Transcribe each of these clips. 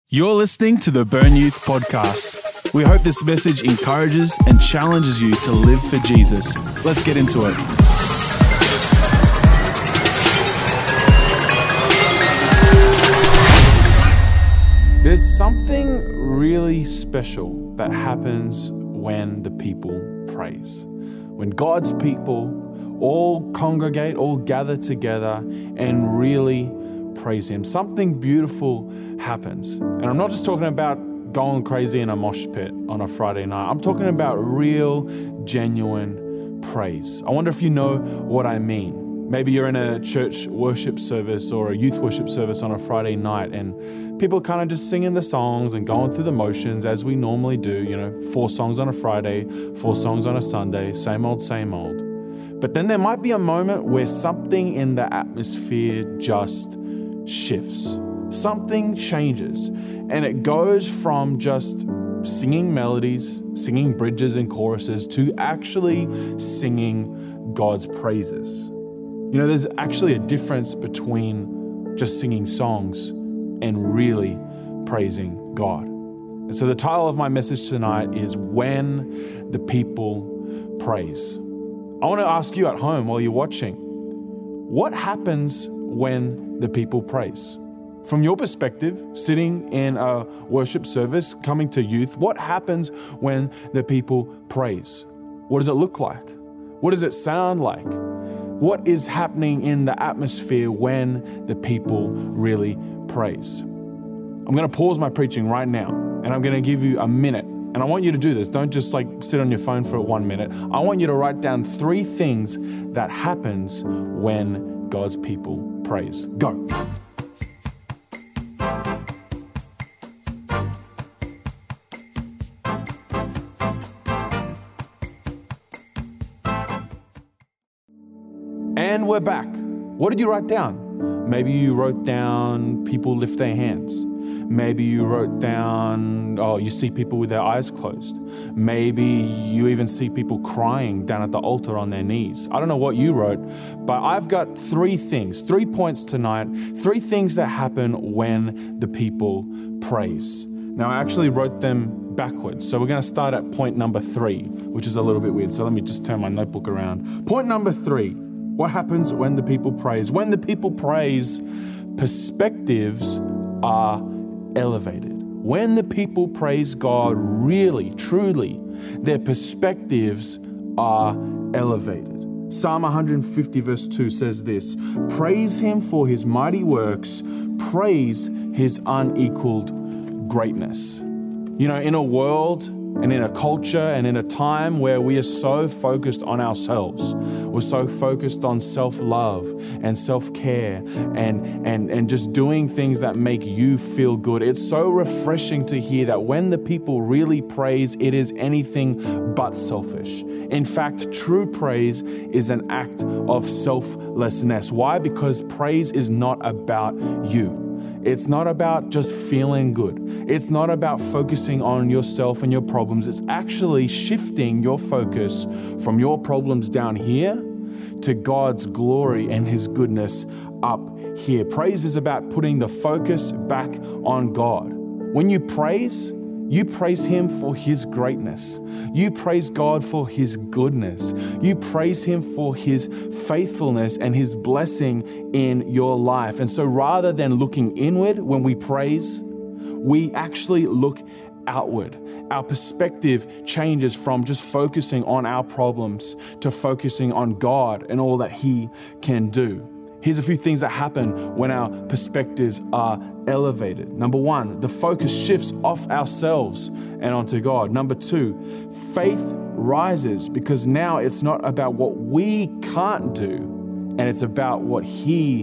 You're listening to the Burn Youth Podcast. We hope this message encourages and challenges you to live for Jesus. Let's get into it. There's something really special that happens when the people praise. When God's people all congregate, all gather together and really praise Him. Something beautiful happens. And I'm not just talking about going crazy in a mosh pit on a Friday night. I'm talking about real, genuine praise. I wonder if you know what I mean. Maybe you're in a church worship service or a youth worship service on a Friday night and people kind of just singing the songs and going through the motions as we normally do. You know, 4 songs on a Friday, 4 songs on a Sunday, same old, same old. But then there might be a moment where something in the atmosphere just shifts. Something changes, and it goes from just singing melodies, singing bridges and choruses to actually singing God's praises. You know, there's actually a difference between just singing songs and really praising God. And so the title of my message tonight is When the People Praise. I want to ask you at home while you're watching, what happens when the people praise? From your perspective, sitting in a worship service, coming to youth, what happens when the people praise? What does it look like? What does it sound like? What is happening in the atmosphere when the people really praise? I'm going to pause my preaching right now, and I'm going to give you a minute. And I want you to do this. Don't just sit on your phone for 1 minute. I want you to write down 3 things that happens when God's people praise. Go. And we're back. What did you write down? Maybe you wrote down people lift their hands. Maybe you wrote down, you see people with their eyes closed. Maybe you even see people crying down at the altar on their knees. I don't know what you wrote, but I've got 3 things, 3 points tonight, 3 things that happen when the people praise. Now, I actually wrote them backwards. So we're going to start at point number 3, which is a little bit weird. So let me just turn my notebook around. Point number 3, what happens when the people praise? When the people praise, perspectives are elevated. When the people praise God really, truly, their perspectives are elevated. Psalm 150 verse 2 says this, praise Him for His mighty works, praise His unequaled greatness. You know, in a world and in a culture and in a time where we are so focused on ourselves, we're so focused on self-love and self-care and just doing things that make you feel good. It's so refreshing to hear that when the people really praise, it is anything but selfish. In fact, true praise is an act of selflessness. Why? Because praise is not about you. It's not about just feeling good. It's not about focusing on yourself and your problems. It's actually shifting your focus from your problems down here to God's glory and His goodness up here. Praise is about putting the focus back on God. When you praise Him for His greatness. You praise God for His goodness. You praise Him for His faithfulness and His blessing in your life. And so rather than looking inward when we praise, we actually look outward. Our perspective changes from just focusing on our problems to focusing on God and all that He can do. Here's a few things that happen when our perspectives are elevated. Number 1, the focus shifts off ourselves and onto God. Number 2, faith rises because now it's not about what we can't do, and it's about what He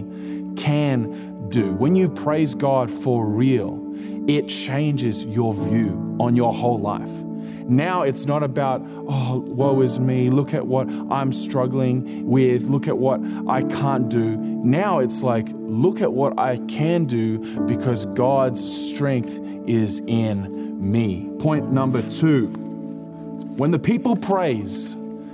can do. When you praise God for real, it changes your view on your whole life. Now it's not about, woe is me, look at what I'm struggling with, look at what I can't do. Now it's like, look at what I can do because God's strength is in me. Point number 2, when the people praise,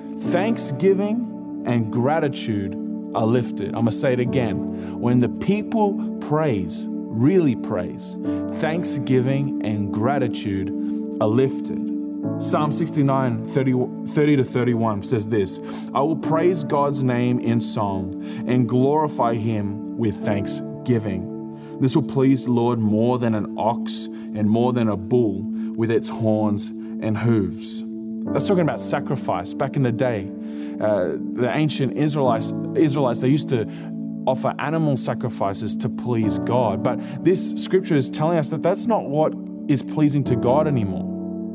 thanksgiving and gratitude are lifted. I'm going to say it again. When the people praise, really praise. Thanksgiving and gratitude are lifted. Psalm 69, 30 to 31 says this, I will praise God's name in song and glorify him with thanksgiving. This will please the Lord more than an ox and more than a bull with its horns and hooves. That's talking about sacrifice. Back in the day, the ancient Israelites, they used to offer animal sacrifices to please God. But this scripture is telling us that that's not what is pleasing to God anymore.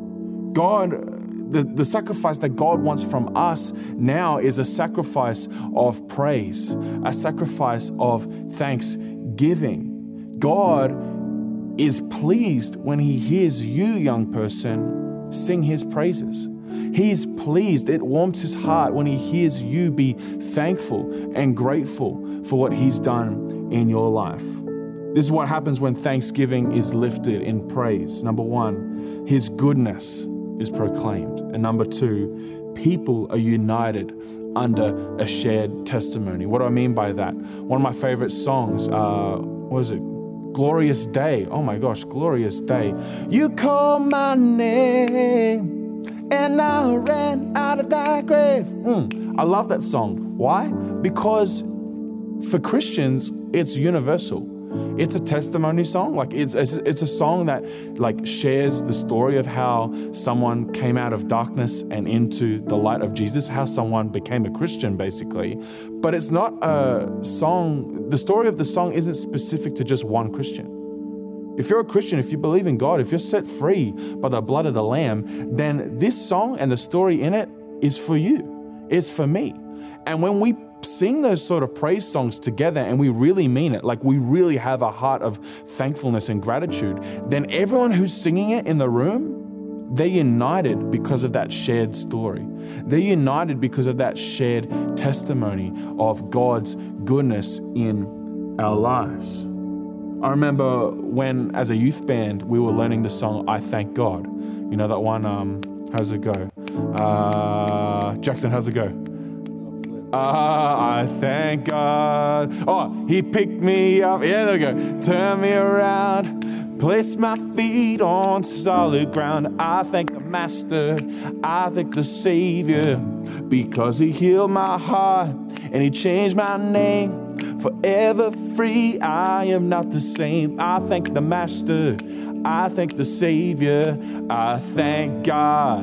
The sacrifice that God wants from us now is a sacrifice of praise, a sacrifice of thanksgiving. God is pleased when he hears you, young person, sing his praises. He's pleased. It warms his heart when he hears you be thankful and grateful for what he's done in your life. This is what happens when thanksgiving is lifted in praise. Number one, his goodness is proclaimed. And number two, people are united under a shared testimony. What do I mean by that? One of my favorite songs, what is it? Glorious Day. Oh my gosh, Glorious Day. You call my name and I ran out of that grave. I love that song. Why? Because for Christians, it's universal. It's a testimony song. Like it's a song that like shares the story of how someone came out of darkness and into the light of Jesus, how someone became a Christian basically. But it's not a song, the story of the song isn't specific to just one Christian. If you're a Christian, if you believe in God, if you're set free by the blood of the Lamb, then this song and the story in it is for you. It's for me. And when we sing those sort of praise songs together and we really mean it, like we really have a heart of thankfulness and gratitude, then everyone who's singing it in the room, they're united because of that shared story. They're united because of that shared testimony of God's goodness in our lives. I remember when, as a youth band, we were learning the song, I Thank God. You know that one, how's it go? Jackson, how's it go? I thank God. Oh, he picked me up. Yeah, there we go. Turn me around. Place my feet on solid ground. I thank the Master. I thank the Savior. Because he healed my heart and he changed my name. Forever free, I am not the same. I thank the Master. I thank the Savior. I thank God.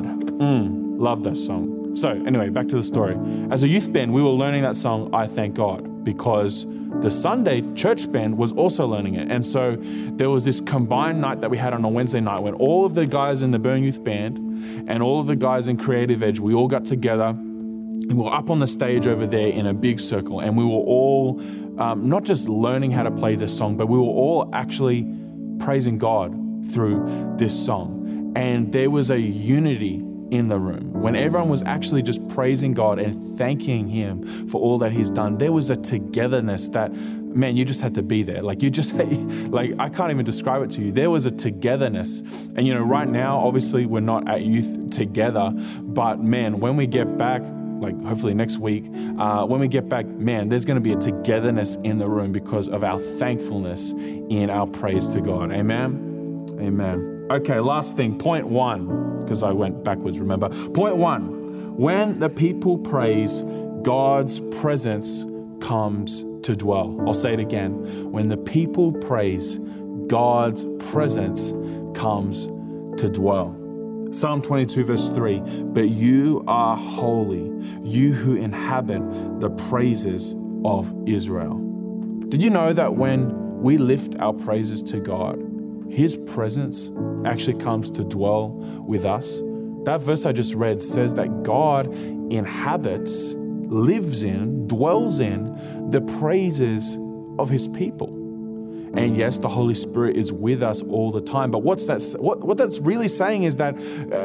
Love that song. So anyway, back to the story. As a youth band, we were learning that song, I Thank God, because the Sunday church band was also learning it. And so there was this combined night that we had on a Wednesday night when all of the guys in the Burn Youth Band and all of the guys in Creative Edge, we all got together and we were up on the stage over there in a big circle. And we were all not just learning how to play this song, but we were all actually praising God through this song. And there was a unity in the room. When everyone was actually just praising God and thanking him for all that he's done, there was a togetherness that, man, you just had to be there. Like you just, like I can't even describe it to you. There was a togetherness. And you know, right now, obviously we're not at youth together, but man, when we get back, like hopefully next week, when we get back, man, there's going to be a togetherness in the room because of our thankfulness in our praise to God. Amen? Amen. Okay, last thing, point one, because I went backwards, remember? Point one, when the people praise, God's presence comes to dwell. I'll say it again. When the people praise, God's presence comes to dwell. Psalm 22 verse 3, but you are holy, you who inhabit the praises of Israel. Did you know that when we lift our praises to God, his presence actually comes to dwell with us? That verse I just read says that God inhabits, lives in, dwells in the praises of his people. And yes, the Holy Spirit is with us all the time. But what that's really saying is that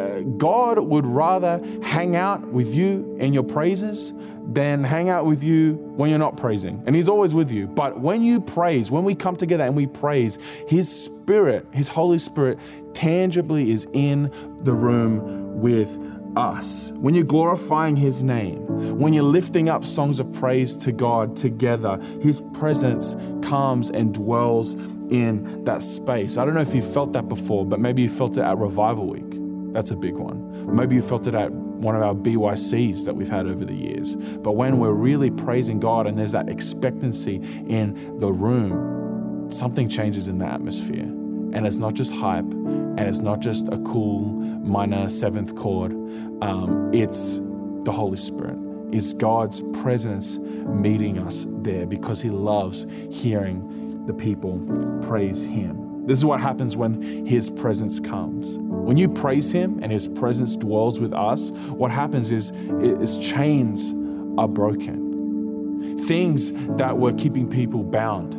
God would rather hang out with you in your praises than hang out with you when you're not praising. And he's always with you. But when you praise, when we come together and we praise, his Spirit, his Holy Spirit, tangibly is in the room with us, when you're glorifying His name, when you're lifting up songs of praise to God together, His presence comes and dwells in that space. I don't know if you felt that before, but maybe you felt it at Revival Week. That's a big one. Maybe you felt it at one of our BYCs that we've had over the years. But when we're really praising God and there's that expectancy in the room, something changes in the atmosphere. And it's not just hype, and it's not just a cool minor seventh chord. It's the Holy Spirit. It's God's presence meeting us there because He loves hearing the people praise Him. This is what happens when His presence comes. When you praise Him and His presence dwells with us, what happens is chains are broken. Things that were keeping people bound.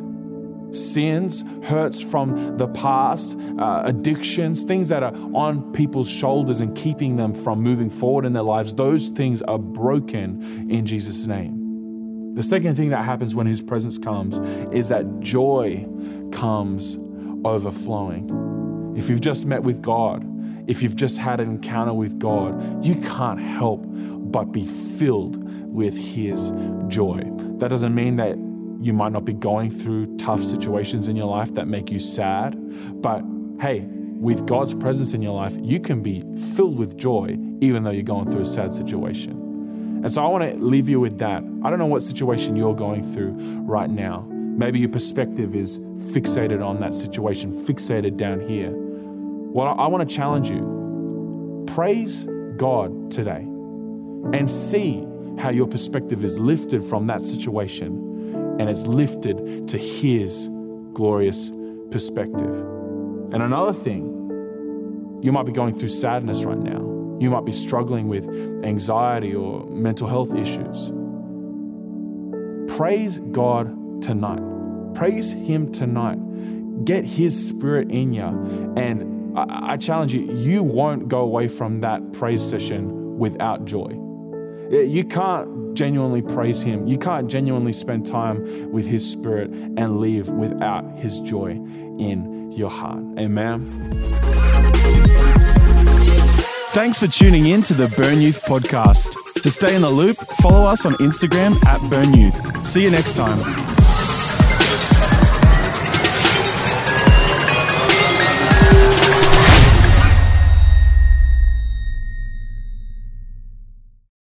Sins, hurts from the past, addictions, things that are on people's shoulders and keeping them from moving forward in their lives, those things are broken in Jesus' name. The second thing that happens when His presence comes is that joy comes overflowing. If you've just met with God, if you've just had an encounter with God, you can't help but be filled with His joy. That doesn't mean that you might not be going through tough situations in your life that make you sad, but hey, with God's presence in your life, you can be filled with joy even though you're going through a sad situation. And so I want to leave you with that. I don't know what situation you're going through right now. Maybe your perspective is fixated on that situation, fixated down here. Well, I want to challenge you. Praise God today and see how your perspective is lifted from that situation and it's lifted to His glorious perspective. And another thing, you might be going through sadness right now. You might be struggling with anxiety or mental health issues. Praise God tonight. Praise Him tonight. Get His Spirit in you. And I challenge you, you won't go away from that praise session without joy. You can't genuinely praise Him. You can't genuinely spend time with His Spirit and leave without His joy in your heart. Amen. Thanks for tuning in to the Burn Youth podcast. To stay in the loop, follow us on Instagram @BurnYouth. See you next time.